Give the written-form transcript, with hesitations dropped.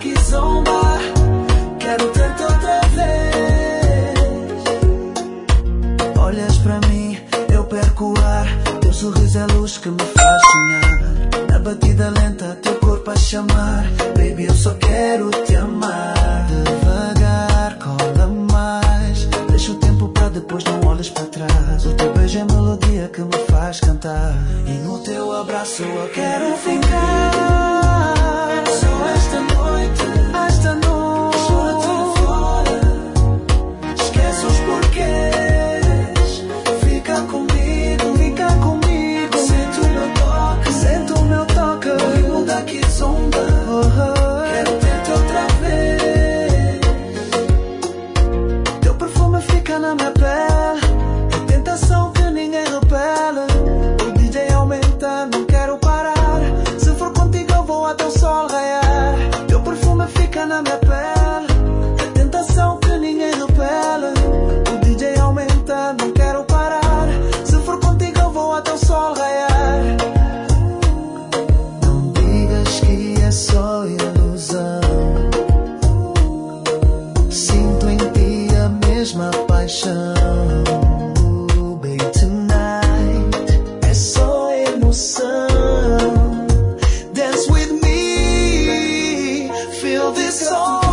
que zomba. Quero ter-te outra vez. Olhas para mim, eu perco o ar. Teu sorriso é a luz que me faz sonhar. Na batida lenta, teu corpo a chamar. Baby, eu só quero te amar. Devagar, cola mais. Deixa o tempo para depois, não olhes para trás. O teu beijo é a melodia que me faz cantar. E no teu abraço eu quero ficar. Só esta noite, esta noite. Chora-te fora, esquece os porquês. Fica comigo, fica comigo. Sente o meu toque, sente o meu toque. O ritmo daqui zomba. Quero ter-te outra vez. Teu perfume fica na minha pele. É tentação que ninguém repele. O DJ aumenta, não quero parar. Se for contigo eu vou até o sol raiar. Teu perfume fica na minha pele. É tentação que ninguém repele. O DJ aumenta, não quero parar. Se for contigo eu vou até o sol raiar. Não digas que é só ilusão. Sinto em ti a mesma paixão. Baby, tonight é só emoção. Dance with me, feel this song.